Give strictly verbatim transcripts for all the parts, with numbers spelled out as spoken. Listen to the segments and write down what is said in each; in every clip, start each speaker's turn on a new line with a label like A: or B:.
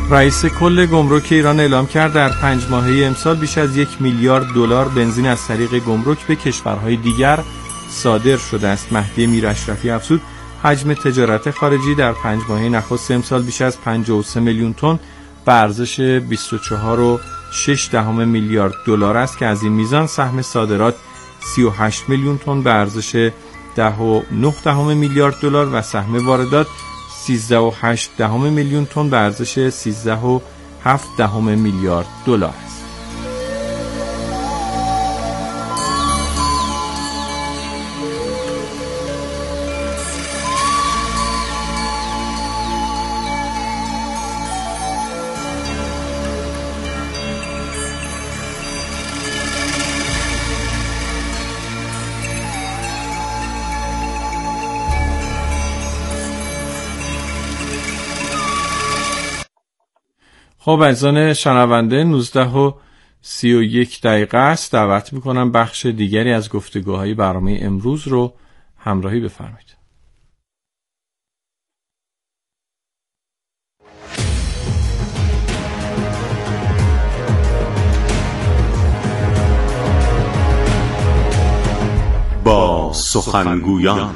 A: رئیس کل گمرک ایران اعلام کرد در پنج ماهه امسال بیش از یک میلیارد دلار بنزین از طریق گمرک به کشورهای دیگر صادر شده است. مهدی میر اشرفی افزود حجم تجارت خارجی در پنج ماهه نخست امسال بیش از پنجاه و سه میلیون تن به ارزش بیست و چهار و شش دهم میلیارد دلار است که از این میزان سهم صادرات سی و هشت میلیون تن به ارزش ده و نه دهم میلیارد دلار و سهم واردات سیزده و هشت دهم میلیون تن به ارزش سیزده و هفت دهم میلیارد دلار است. خب عزیزان شنونده، نوزده و سی و یک دقیقه است. دعوت میکنم بخش دیگری از گفتگوهای برنامه امروز رو همراهی بفرمایید.
B: با سخنگویان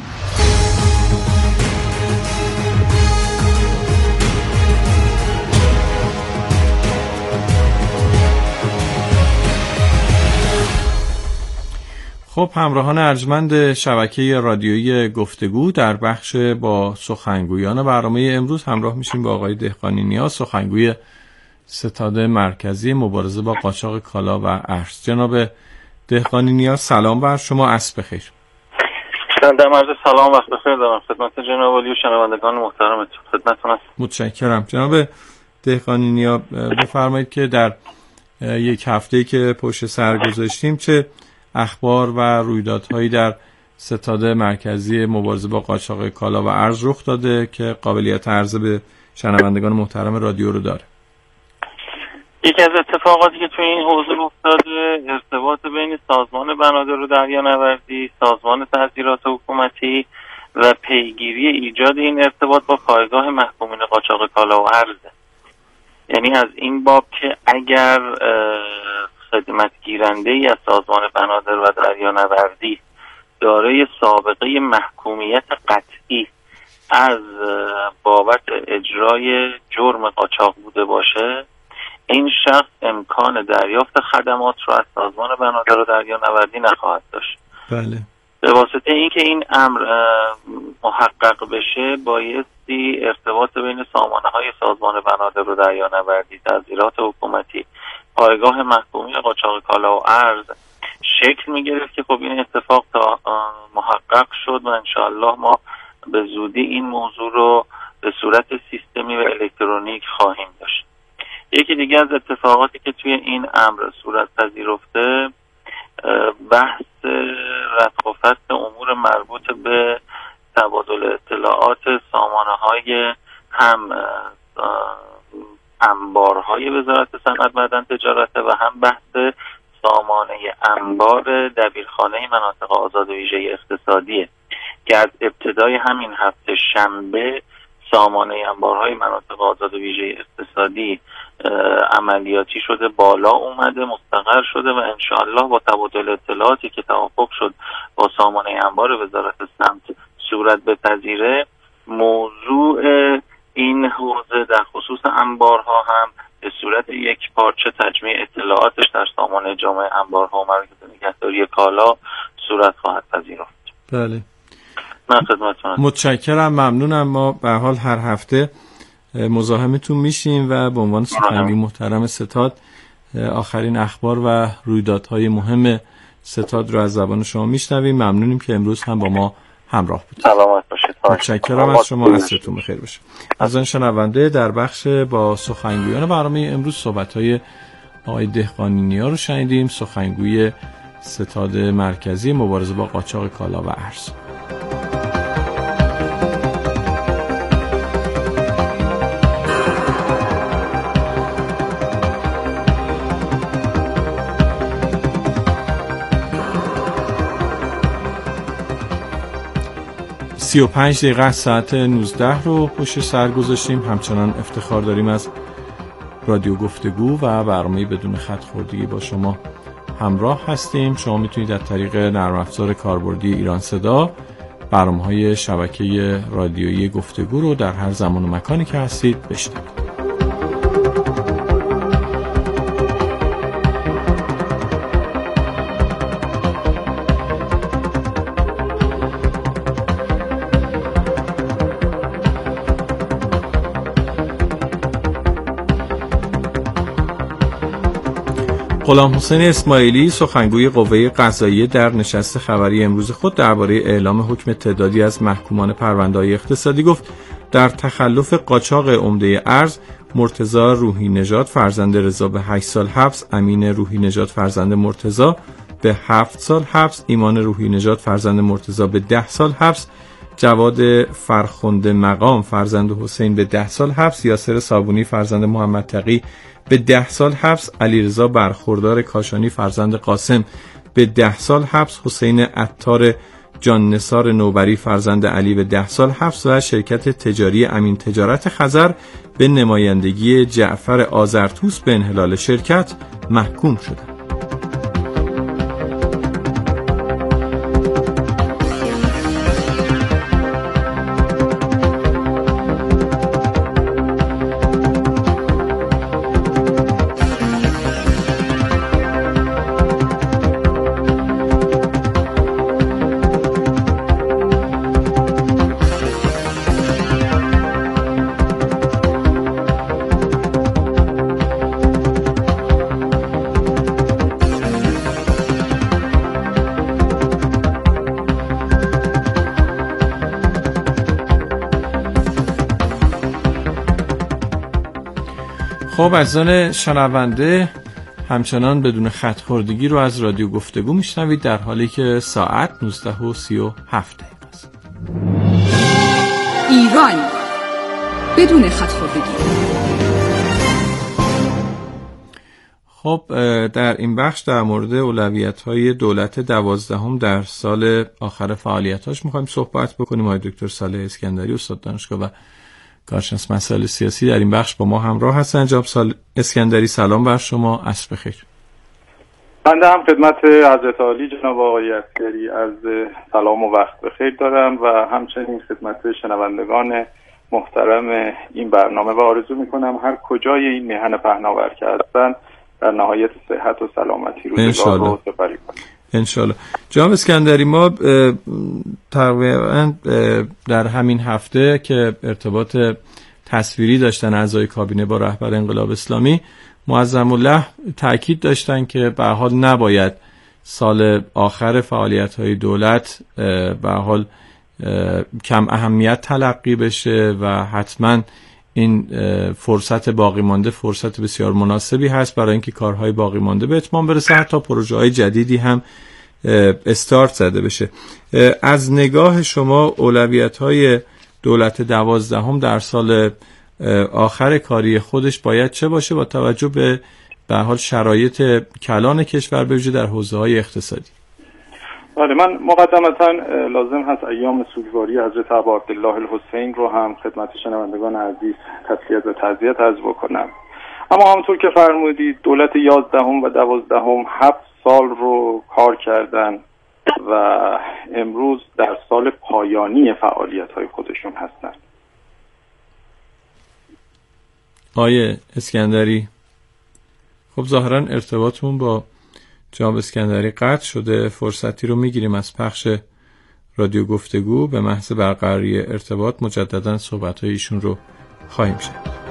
A: خب همراهان ارجمند شبکه رادیویی گفتگو، در بخش با سخنگویان برنامه امروز همراه میشیم با آقای دهقانی نیا، سخنگوی ستاد مرکزی مبارزه با قاچاق کالا و ارز. جناب دهقانی نیا سلام بر شما، عصر بخیر.
C: در عرض سلام، وقت بخیر دارم خدمت جناب عالی و شنوندگان محترمتون. خدمتتون هستم.
A: متشکرم. جناب دهقانی نیا بفرمایید که در یک هفته‌ای که پشت سر گذاشتیم چه اخبار و رویدادهایی در ستاد مرکزی مبارزه با قاچاق کالا و ارز رخ داده که قابلیت عرضه به شنوندگان محترم رادیو رو داره؟
C: یکی از اتفاقاتی که توی این حوزه افتاده ارتباط بین سازمان بنادر و دریانوردی، سازمان تحصیلات حکومتی و پیگیری ایجاد این ارتباط با پایگاه محکومین قاچاق کالا و ارزه. یعنی از این باب که اگر خدمت گیرنده ای از سازمان بنادر و دریانوردی دارای سابقه محکومیت قطعی از بابت اجرای جرم قاچاق بوده باشه، این شخص امکان دریافت خدمات رو از سازمان بنادر و دریانوردی نخواهد داشت.
A: بله.
C: به واسطه اینکه این امر محقق بشه بایستی ارتباط بین سامانه‌های سازمان بنادر و دریانوردی، تحصیلات حکومتی، پایگاه محکومین قاچاق کالا و ارز شکل می‌گرفت که خب این اتفاق تا محقق شد و انشاءالله ما به زودی این موضوع رو به صورت سیستمی و الکترونیک خواهیم داشت. یکی دیگه از اتفاقاتی که توی این امر صورت پذیرفته بحث رفع و فصل امور مربوط به تبادل اطلاعات سامانه‌های هم انبارهای وزارت صنعت معدن تجارت و هم بحث سامانه انبار دبیرخانه مناطق آزاد ویژه اقتصادیه که از ابتدای همین هفته شنبه سامانه انبارهای مناطق آزاد ویژه اقتصادی عملیاتی شده، بالا اومده، مستقر شده و انشاءالله با تبادل اطلاعاتی که توافق شد با سامانه انبار وزارت سمت صورت بپذیره، موضوع این حوزه در خصوص انبارها هم به صورت یک پارچه تجمیع اطلاعاتش در سامانه جامع انبارها و مراکز نگهداری کالا صورت خواهد پذیرفت.
A: بله.
C: من خدمتتونم.
A: متشکرم، ممنونم. ما به حال هر هفته مزاحمتون میشیم و به عنوان سخنگوی محترم ستاد آخرین اخبار و رویدادهای مهم ستاد رو از زبان شما میشنویم. ممنونیم که امروز هم با ما همراه بودید.
C: سلامت باشید.
A: متشکرم از شما، عصرتون بخیر باشه. از آن شنونده در بخش با سخنگویان برنامه امروز صحبت‌های آقای دهقانی نیا رو شنیدیم، سخنگوی ستاد مرکزی مبارزه با قاچاق کالا و ارز. سی و پنج دقیقه ساعت نوزده رو پشت سر گذاشتیم. همچنان افتخار داریم از رادیو گفتگو و برنامه بدون خط خوردگی با شما همراه هستیم. شما میتونید از طریق نرم افزار کاربردی ایران صدا برنامه‌های شبکه رادیویی گفتگو رو در هر زمان و مکانی که هستید بشنوید. غلام حسین اسماعیلی سخنگوی قوه قضاییه در نشست خبری امروز خود درباره اعلام حکم تعدادی از محکومان پرونده‌های اقتصادی گفت در تخلف قاچاق عمده ارز مرتضی روحی نژاد فرزند رضا به هشت سال حبس، امین روحی نژاد فرزند مرتضی به هفت سال حبس، ایمان روحی نژاد فرزند مرتضی به ده سال حبس، جواد فرخنده مقام فرزند حسین به ده سال حبس، یاسر صابونی فرزند محمد تقی به ده سال حبس، علیرضا برخوردار کاشانی فرزند قاسم به ده سال حبس، حسین عطار جان نثار نوبری فرزند علی به ده سال حبس و شرکت تجاری امین تجارت خزر به نمایندگی جعفر آذرتوس به انحلال شرکت محکوم شدند. خب عزیزان شنونده، همچنان بدون خط خوردگی رو از رادیو گفتگو میشنوید در حالی که ساعت نوزده و سی و هفت دقیقه است.
D: ایران بدون خط خوردگی.
A: خب در این بخش در مورد اولویت‌های دولت دوازدهم در سال آخر فعالیتاش می‌خوایم صحبت بکنیم. آقای دکتر صالح اسکندری استاد دانشگاه و کارشناس مسائل سیاسی در این بخش با ما همراه هستند. جناب سال اسکندری سلام بر شما، عصر بخیر.
E: بنده هم خدمت حضرت عالی جناب آقای عسکری از سلام و وقت بخیر دارم و همچنین خدمت شنوندگان محترم این برنامه و آرزو میکنم هر کجای این میهن پهناور که هستن در نهایت صحت و سلامتی روزگار رو سپری کنیم
A: انشالله. جناب اسکندری، ما تقریبا در همین هفته که ارتباط تصویری داشتن اعضای کابینه با رهبر انقلاب اسلامی، معظم الله تأکید داشتن که به هر حال نباید سال آخر فعالیت‌های دولت به هر حال کم اهمیت تلقی بشه و حتما این فرصت باقی مانده فرصت بسیار مناسبی هست برای اینکه کارهای باقی مانده به اتمام برسه، حتی پروژه‌های جدیدی هم استارت زده بشه. از نگاه شما اولویت‌های دولت دوازدهم در سال آخر کاری خودش باید چه باشه با توجه به به حال شرایط کلان کشور به ویژه در حوزه‌های اقتصادی؟
E: بله، من مقدمتا لازم هست ایام سوگواری حضرت ابا عبدالله الحسین رو هم خدمت شنوندگان عزیز تسلیت و تعزیت عرض بکنم. اما همونطور که فرمودید دولت یازدهم و دوازدهم هفت سال رو کار کردن و امروز در سال پایانی فعالیت‌های خودشون هستن.
A: آیه اسکندری، خب ظاهرا ارتباطمون با جناب اسکندری قطع شده. فرصتی رو میگیریم از پخش رادیو گفتگو به محض برقراری ارتباط مجددا صحبت‌های ایشون رو خواهیم شنید.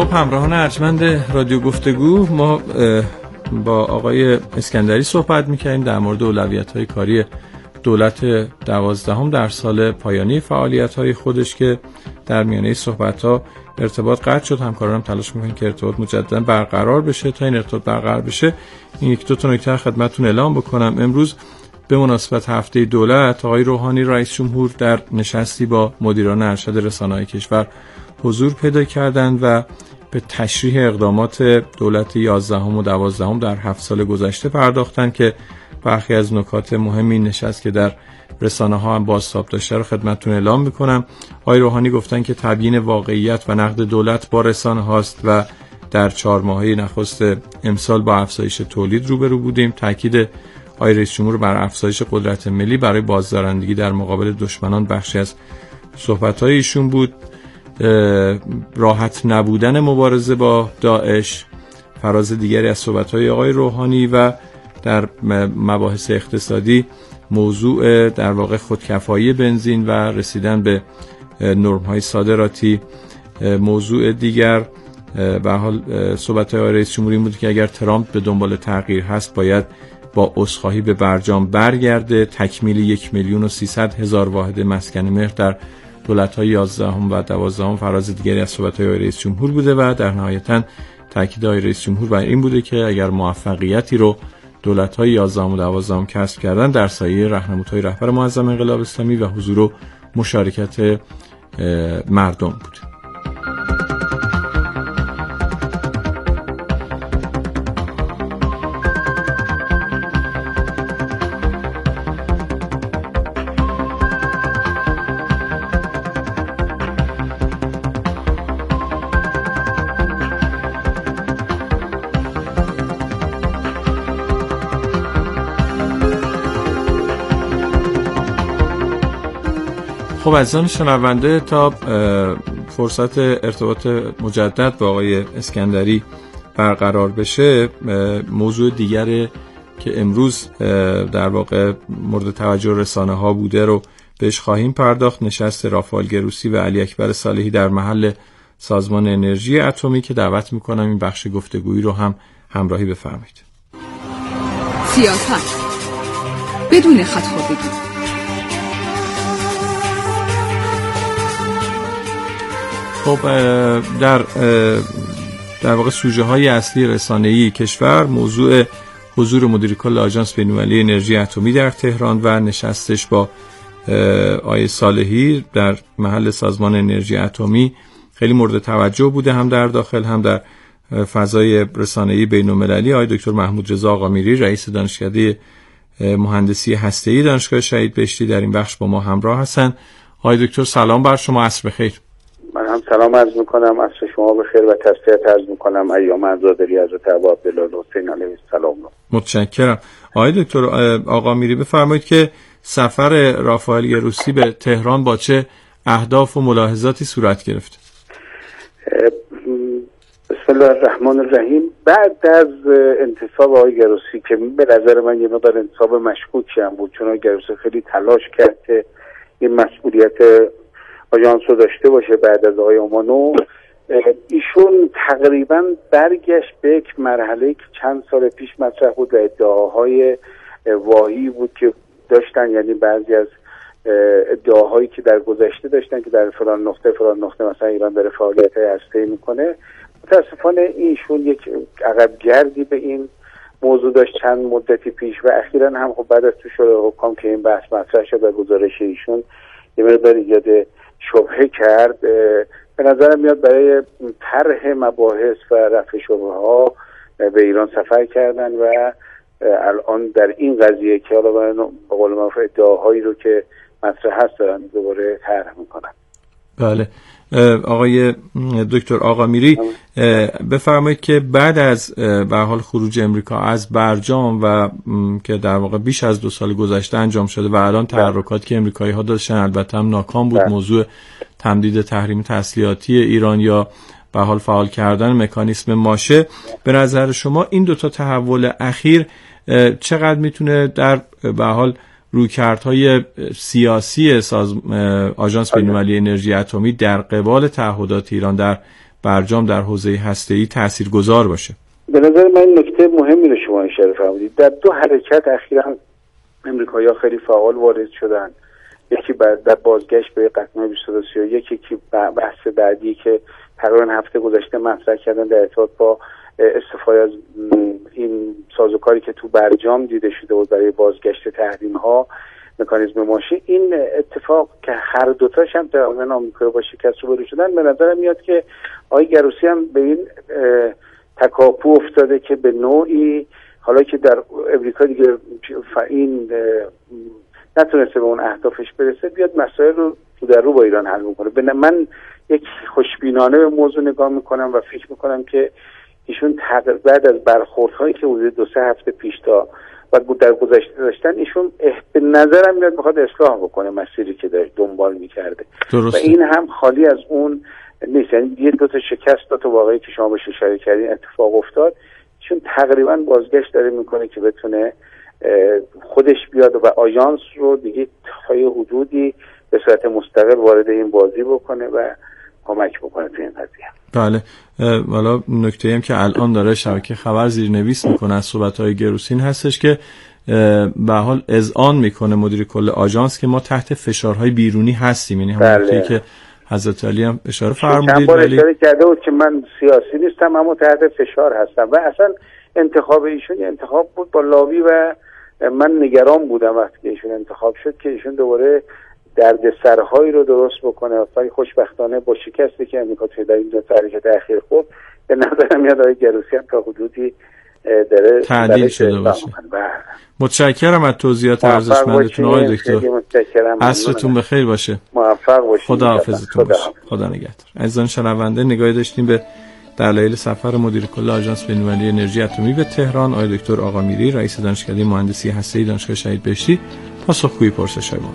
A: خب همراهان ارجمند رادیو گفتگو، ما با آقای اسکندری صحبت می‌کردیم در مورد اولویت‌های کاری دولت دوازدهم در سال پایانی فعالیت‌های خودش که در میانه صحبت‌ها ارتباط قطع شد. همکارانم تلاش می‌کنن که ارتباط مجددا برقرار بشه. تا این ارتباط برقرار بشه این یک دو تا نکته خدمتتون اعلام بکنم. امروز به مناسبت هفته دولت، آقای روحانی رئیس جمهور در نشستی با مدیران ارشد رسانه‌های کشور حضور پیدا کردند و به تشریح اقدامات دولت یازدهم و دوازدهم در هفت سال گذشته پرداختند که برخی از نکات مهمی نشست که در رسانه‌ها هم بازتاب داشته رو خدمتتون اعلام می‌کنم. آقای روحانی گفتن که تبیین واقعیت و نقد دولت با رسانه‌هاست و در چهار ماهه نخست امسال با افزایش تولید روبرو بودیم. تاکید آقای رئیس جمهور بر افزایش قدرت ملی برای بازدارندگی در مقابل دشمنان بخشی از صحبت‌های ایشون بود. راحت نبودن مبارزه با داعش فراز دیگری از صحبت‌های آقای روحانی و در مباحث اقتصادی موضوع در واقع خودکفایی بنزین و رسیدن به نرم‌های صادراتی. موضوع دیگر به حال صحبت‌های آقای رئیس جمهوری بود که اگر ترامپ به دنبال تغییر هست باید با عذرخواهی به برجام برگرده. تکمیل یک میلیون و سیصد هزار واحد مسکن مهر در دولت‌های یازدهم و دوازدهم فراز دیگری از صحبت‌های آقای رئیس جمهور بوده و در نهایتاً تاکید آقای رئیس جمهور بر این بوده که اگر موفقیتی رو دولت‌های یازدهم و دوازدهم کسب کردن در سایه راهنمودهای رهبر معظم انقلاب اسلامی و حضور و مشارکت مردم بود. خب عزیزان شنونده، تا فرصت ارتباط مجدد با آقای اسکندری برقرار بشه، موضوع دیگری که امروز در واقع مورد توجه رسانه ها بوده رو بهش خواهیم پرداخت. نشست رافائل گروسی و علی اکبر صالحی در محل سازمان انرژی اتمی که دعوت میکنم این بخش گفتگویی رو هم همراهی بفرمایید.
D: سیاست بدون خطابگی.
A: خب در در واقع سوژه های اصلی رسانه‌ای کشور موضوع حضور مدیر کل آژانس بین‌المللی انرژی اتمی در تهران و نشستش با آقای صالحی در محل سازمان انرژی اتمی خیلی مورد توجه بوده، هم در داخل هم در فضای رسانه‌ای بین‌المللی. آقای دکتر محمود رضا آقامیری رئیس دانشکده مهندسی هسته‌ای دانشگاه شهید بهشتی در این بخش با ما همراه هستند. آقای دکتر سلام بر شما، عصر بخیر.
F: من هم سلام عرض میکنم، عصر شما بخیر و تسلیت عرض میکنم ایام عزاداری حضرت ابا عبدالله الحسین علیه السلام.
A: متشکرم. آقای دکتر آقامیری بفرمایید که سفر رافائل گروسی به تهران با چه اهداف و ملاحظاتی صورت گرفت؟
F: بسم الله الرحمن الرحیم. بعد از انتصاب آقای گروسی که به نظر من یه مقدار انتصاب مشکوکی هم بود، چون آقای گروسی خیلی تلاش کرد که این مسئولیت آژانس رو داشته باشه بعد از آقای اومانو، ایشون تقریبا برگشت به یک مرحله که چند سال پیش مطرح بود و ادعاهای واهی بود که داشتن، یعنی بعضی از ادعاهایی که در گذشته داشتن که در فلان نقطه فلان نقطه مثلا ایران داره فعالیت هسته‌ای میکنه. متاسفانه ایشون یک عقب گردی به این موضوع داشت چند مدتی پیش و اخیراً هم خب بعد از تو شورای حکام که این بحث مطرح شد و گزارش ایشون یه مقدار ایجاد شبهه کرد. به نظرم میاد برای طرح مباحث و رفع شبهه ها به ایران سفر کردن و الان در این قضیه که حالا به قول معروف ادعاهایی رو که مطرح هست دارن دوباره طرح میکنن.
A: بله آقای دکتر آقامیری بفرمایید که بعد از به حال خروج امریکا از برجام و که در واقع بیش از دو سال گذشته انجام شده و الان تحرکاتی که امریکایی ها داشتن البته هم ناکام بود، موضوع تمدید تحریم تسلیحاتی ایران یا به حال فعال کردن مکانیسم ماشه، به نظر شما این دو تا تحول اخیر چقدر میتونه در به حال رویکردهای سیاسی ساز آژانس بین‌المللی انرژی اتمی در قبال تعهدات ایران در برجام در حوزه هسته‌ای تاثیرگذار باشه؟
F: به نظر من نکته مهمی رو شما اشاره فرمودید. در دو حرکت اخیراً امریکایی‌ها خیلی فعال وارد شدن. یکی بعد در بازگشت به قطعنامه بیست و دو سی و یک، یکی بحث بعدی که تقریبا هفته گذشته مطرح کردن در ارتباط با استفاده از این سازوکاری که تو برجام دیده شده بود برای بازگشت تحریم‌ها، مکانیزم ماشین. این اتفاق که هر دوتاش هم در آمریکا آمریکا با شکست روبرو شدن، به نظر میاد که آقای گروسی هم به این تکاپو افتاده که به نوعی حالا که در امریکا دیگه این نتونسته به اون اهدافش برسه، بیاد مسائل رو تو در رو با ایران حل میکنه. من یک خوشبینانه به موضوع نگاه میکنم و فکر میکنم که ایشون بعد از برخوردهایی که حدود دو سه هفته پیش تا و در گذشته داشتن، ایشون به نظرم میاد میخواد اصلاح بکنه مسیری که داشت دنبال میکرده و این هم خالی از اون نیست. یعنی یه دو تا شکست دو تا واقعی که شما بهش اشاره کردین اتفاق افتاد، چون تقریبا بازگشت داره میکنه که بتونه خودش بیاد و آژانس رو دیگه تا یه حدودی به صورت مستقل وارد این بازی بکنه و کمک بکنه تو این قضیه.
A: بله، حالا نکته هم که الان داره شبکه خبر زیرنویس میکنه از صحبت‌های گروسین هستش که به حال اذعان میکنه مدیر کل آژانس که ما تحت فشارهای بیرونی هستیم. یعنی همون
F: بله.
A: نکته که حضرت علی هم اشاره فرمودید.
F: چند بار اشاره کرده بود که من سیاسی نیستم اما تحت فشار هستم و اصلا انتخاب ایشون انتخاب بود با لاوی و من نگران بودم وقتی که ایشون انتخاب شد که ایشون دوباره دردسرهایی رو درست بکنه، ولی خوشبختانه با شکستی که امریکا توی در این دو حرکت اخیر خورد، به نظرم میاد آقای گروسی هم تا حدودی داره
A: تعدیل شده باشه. متشکرم از توضیحات ارزشمندتون آقای دکتر. عصرتون بخیر باشه.
F: موفق باشید.
A: خداحافظتون باشه. خدا نگهدار. عزیزان شنونده، نگاهی داشتیم به دلایل سفر مدیر کل آژانس بین‌المللی انرژی اتمی به تهران آقای دکتر آقامیری، رئیس دانشکده مهندسی هسته‌ای دانشگاه شهید بهشتی. پاسخگوی پرسش‌های ما.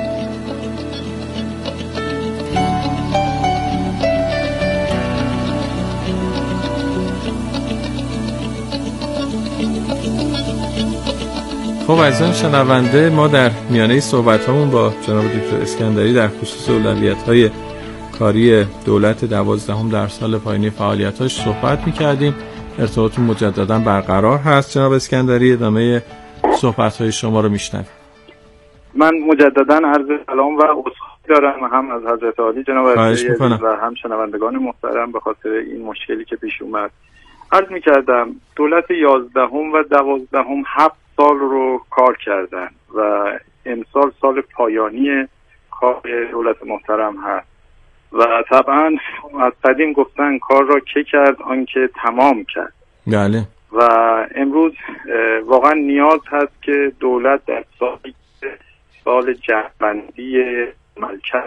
A: خب عزیزان شنونده، ما در میانه صحبت‌هامون با جناب دکتر اسکندری در خصوص اولویت‌های کاری دولت دوازدهم در سال پایانی فعالیتاش صحبت می‌کردیم. ارتباطتون مجددا برقرار هست جناب اسکندری، ادامه صحبت‌های شما رو میشنویم.
E: من مجددا عرض سلام و عذرخواهی دارم هم از حضرت عالی جناب عزیز و هم شنوندگان محترم به خاطر این مشکلی که پیش اومد. عرض می‌کردم دولت یازدهم و دوازدهم هفت سال رو کار کردن و امسال سال پایانی کار دولت محترم هست و طبعا از قدیم گفتن کار را که کرد آنکه تمام کرد.
A: بله.
E: و امروز واقعا نیاز هست که دولت در سال سال جهبندی عملکرد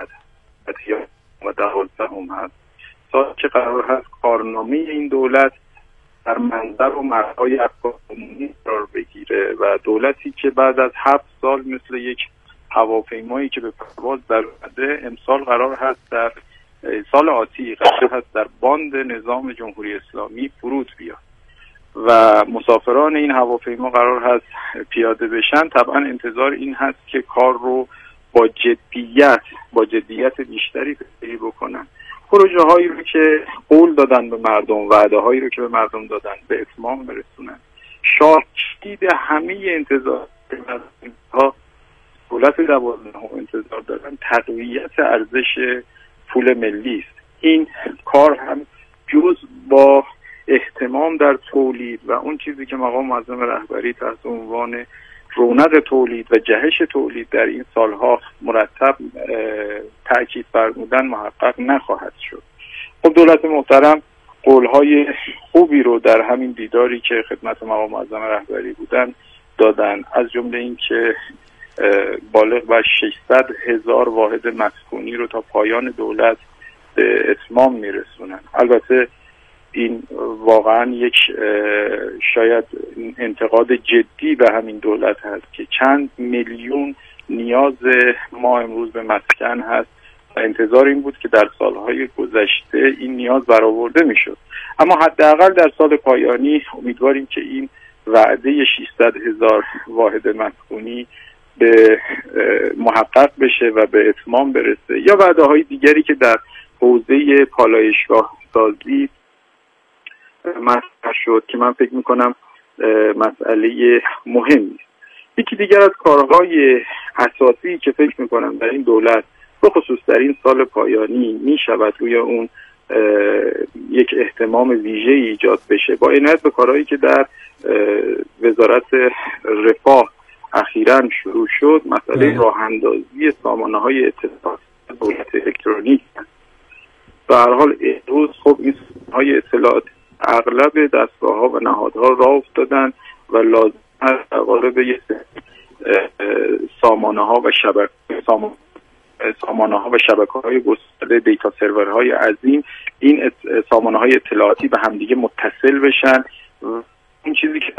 E: و دوازدهم هست، سال که قرار هست کارنامه این دولت در منظر و مرهای افکارمونی قرار بگیره و دولتی که بعد از هفت سال مثل یک هواپیمایی که به پرواز در اومده، امسال قرار هست در سال آتی قرار هست در باند نظام جمهوری اسلامی فرود بیاد و مسافران این هواپیما قرار هست پیاده بشن. طبعا انتظار این هست که کار رو با جدیت با جدیت بیشتری پیگیری بکنن، پروژه هایی رو که قول دادن به مردم، وعده هایی رو که به مردم دادن به اتمام برسونن. شاهد همه انتظار ها دولت دوازدهم انتظار دارن تقویت ارزش پول ملی است. این کار هم جز با اهتمام در تولید و اون چیزی که مقام معظم رهبری تحت عنوان رونق تولید و جهش تولید در این سالها مرتب تأکید فرمودن محقق نخواهد شد. خب دولت محترم قولهای خوبی رو در همین دیداری که خدمت مقام معظم رهبری بودن دادن، از جمله این که بالغ بر ششصد هزار واحد مسکونی رو تا پایان دولت به اتمام میرسونن. البته این واقعا یک شاید انتقاد جدی به همین دولت هست که چند میلیون نیاز ما امروز به مسکن هست و انتظار این بود که در سالهای گذشته این نیاز برآورده میشد، اما حداقل در سال پایانی امیدواریم که این وعده ششصد هزار واحد مسکونی به محقق بشه و به اتمام برسه، یا وعده های دیگری که در حوزه پالایشگاه سازی مطرح شد که من فکر میکنم مسئله مهمی. یکی دیگر از کارهای اساسی که فکر میکنم در این دولت به خصوص در این سال پایانی میشود روی اون یک اهتمام ویژه ایجاد بشه با عنایت به کارهایی که در وزارت رفاه اخیراً شروع شد، مسئله راه اندازی سامانه‌های اطلاعات دولت الکترونیک. به هر حال امروز خب این سامانه‌های اطلاعات اغلب دستگاه‌ها و نهادها راه افتادن و لازم است در قالب یک سامانه‌ها و شبکه سامانه‌ها و شبکه‌های گسترده دیتا سرورهای عظیم این سامانه‌های اطلاعاتی به همدیگه متصل بشن. این چیزی که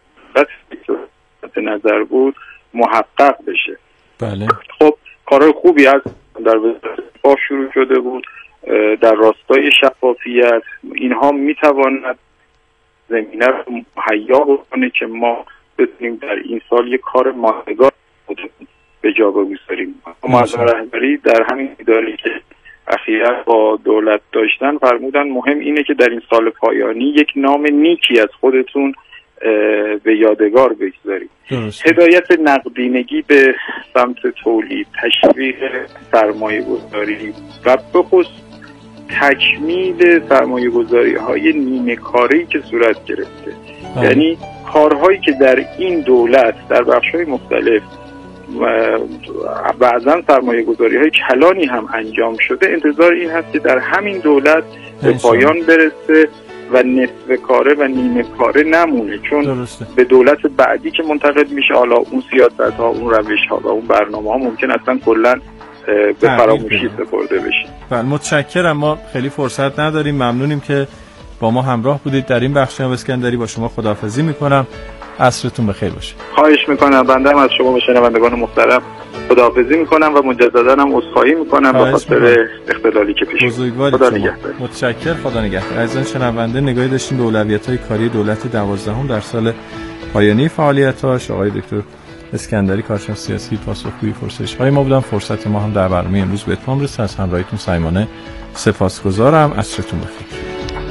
E: در نظر بود محقق بشه.
A: بله.
E: خب کارهای خوبی از در وزارت شروع شده بود در راستای شفافیت. اینها میتواند زمینه رو مهیا بکنه که ما بتونیم در این سال یک کار ماندگار به جا بگذاریم. معظم رهبری در همین اداره که اخیراً با دولت داشتن فرمودن مهم اینه که در این سال پایانی یک نام نیکی از خودتون به یادگار بگذاریم. هدایت نقدینگی به سمت تولید، تشویق سرمایه گذاری و به خصوص تکمیل سرمایه گذاری های نیمه کاری که صورت گرفته. آه. یعنی کارهایی که در این دولت در بخش‌های مختلف و بعضا سرمایه گذاری های کلانی هم انجام شده، انتظار این هست که در همین دولت به پایان برسه و نصف کاره و نیمه کاره نمونه، چون درسته. به دولت بعدی که منتقل میشه حالا اون سیاست ها، اون روش ها و اون برنامه ها ممکن اصلا کلا به فراموشی سپرده بشه.
A: بله متشکرم. ما خیلی فرصت نداریم. ممنونیم که با ما همراه بودید در این بخش جناب اسکندری. با شما خداحافظی میکنم. عصرتون بخیر باشه.
E: خواهش میکنم. بنده هم از شما و شنوندگان محترم خداحافظی میکنم و مجددا هم عذرخواهی میکنم به خاطر اختلالی که پیش اومد. خدا نگهدار.
A: متشکرم. خدا نگهدار. عزیزان شنونده، نگاهی داشتیم به اولویت‌های کاری دولت دوازدهم در سال پایانی فعالیت‌هاش. آقای دکتر اسکندری کارشناس سیاسی پاسخگوی پرسش‌های ما بودن. فرصت ما هم در برنامه امروز به اتمام رسید. از همراهیتون صمیمانه سپاسگزارم. عصرتون بخیر.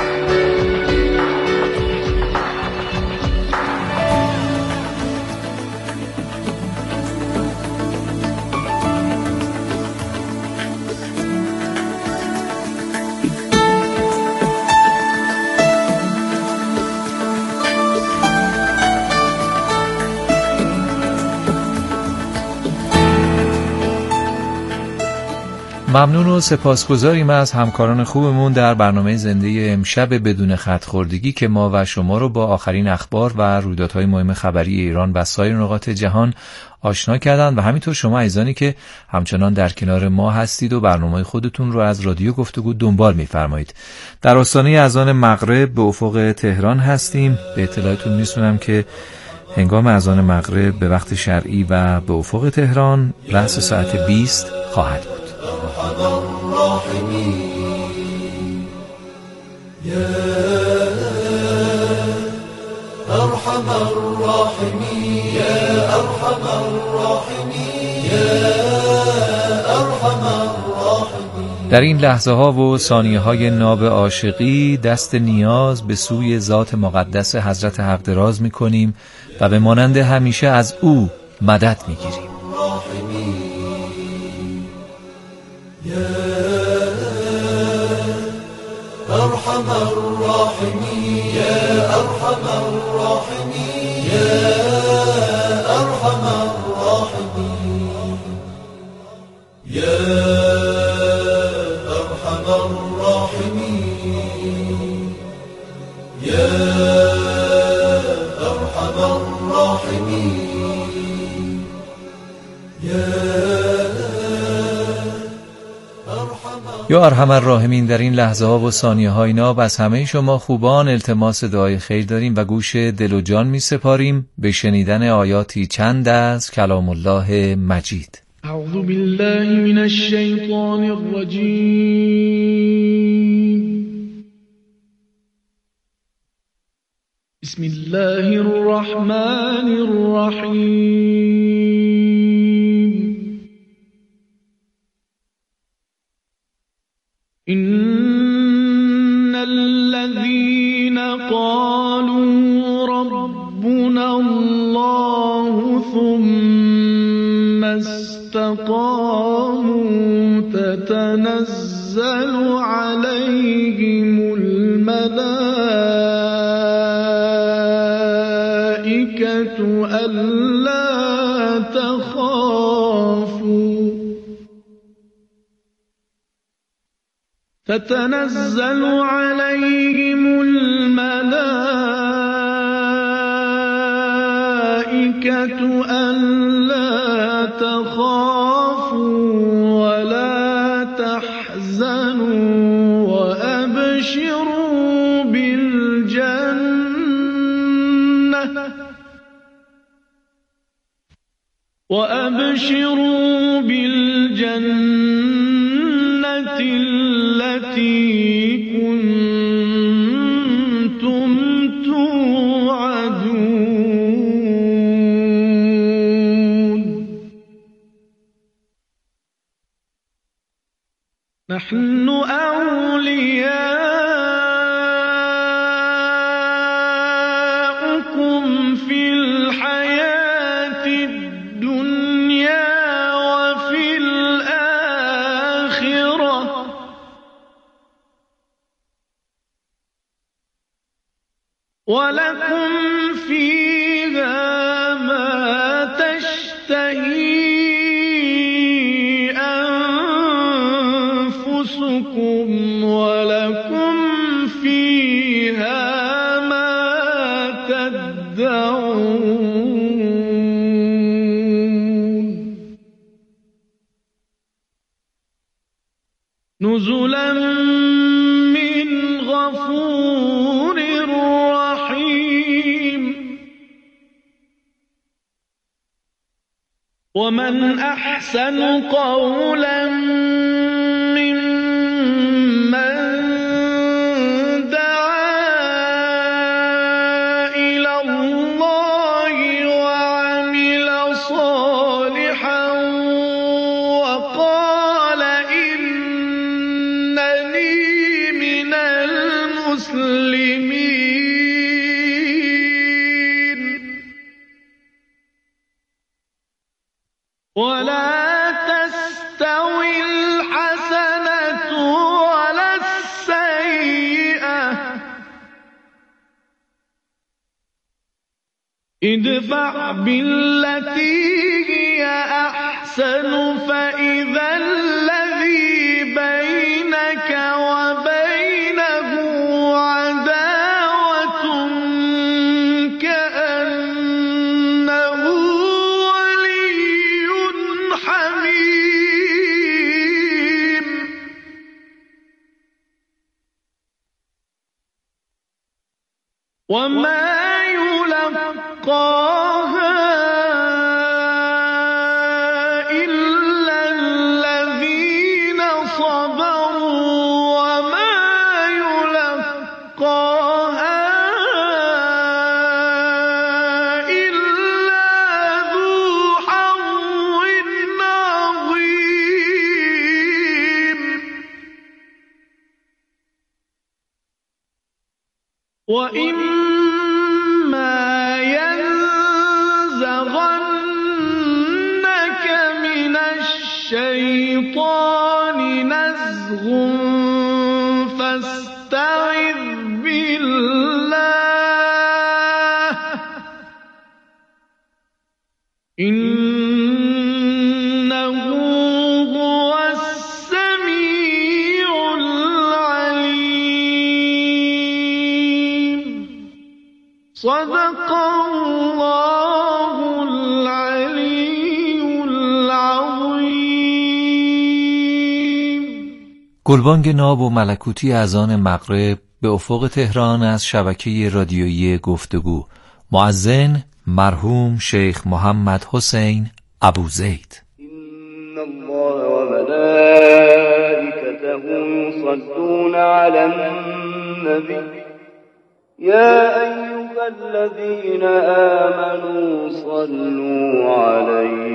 G: ممنون و سپاسگزاریم از همکاران خوبمون در برنامه زنده امشب بدون خط‌خوردگی که ما و شما رو با آخرین اخبار و رویدادهای مهم خبری ایران و سایر نقاط جهان آشنا کردن و همینطور شما عزیزانی که همچنان در کنار ما هستید و برنامه خودتون رو از رادیو گفتگو دنبال می‌فرمایید. در آستانه اذان مغرب به افق تهران هستیم. به اطلاعتون می‌رسونم که هنگام اذان مغرب به وقت شرعی و به افق تهران رأس ساعت بیست خواهد بود. أرحم الراحمين يا أرحم الراحمين يا أرحم الراحمين يا أرحم الراحمين. در این لحظه ها و ثانیه های ناب عاشقی دست نیاز به سوی ذات مقدس حضرت حق دراز می کنیم و به مانند همیشه از او مدد می گیریم. أرحم الراحمين يا أرحم الراحمين يا أرحم الراحمين يا أرحم الراحمين يا أرحم الراحمين يا یا ارحم الراحمین. در این لحظه ها و ثانیه های ناب از همه شما خوبان التماس دعای خیر داریم و گوش دل و جان می سپاریم به شنیدن آیاتی چند از کلام الله مجید.
H: اعوذ بالله من الشیطان الرجیم. بسم الله الرحمن الرحیم. إن ثم استقاموا تتنزل عليهم الملائكة ألا تخافوا تتنزل عليهم الملائكة ألا تخافوا ولا تحزنوا وأبشروا بالجنة وأبشروا بالجنة التي كنتم توعدون نحن أولياؤكم في الحياة الدنيا وفي الآخرة ولكم فيها ما تشتهي أنفسكم ولكم فيها ما تدعون نزلا من غفور رحيم ومن أحسن قولا ممن دعا إلى الله وعمل صالحا وقال إنني من المسلمين ولا تستوي الحسنة ولا السيئة ادفع بالتي هي أحسن فإذا الذي بينك وبينه عداوة كأنه ولي حميم وما يلقاها إلا الذين صبروا وما يلقاها إلا ذو حظ عظيم وإما ينزغنك من الشيطان نزغ فاستعذ بالله إنه هو السميع العليم صدق الله العلي العظيم.
G: گلبانگ ناب و ملکوتی اذان مغرب به افق تهران از شبکه رادیویی گفتگو. مؤذن مرحوم شیخ محمد حسین ابوزید.
I: إن الله وملائكته يصلون على النبي يا أيها الذين آمنوا صلوا عليه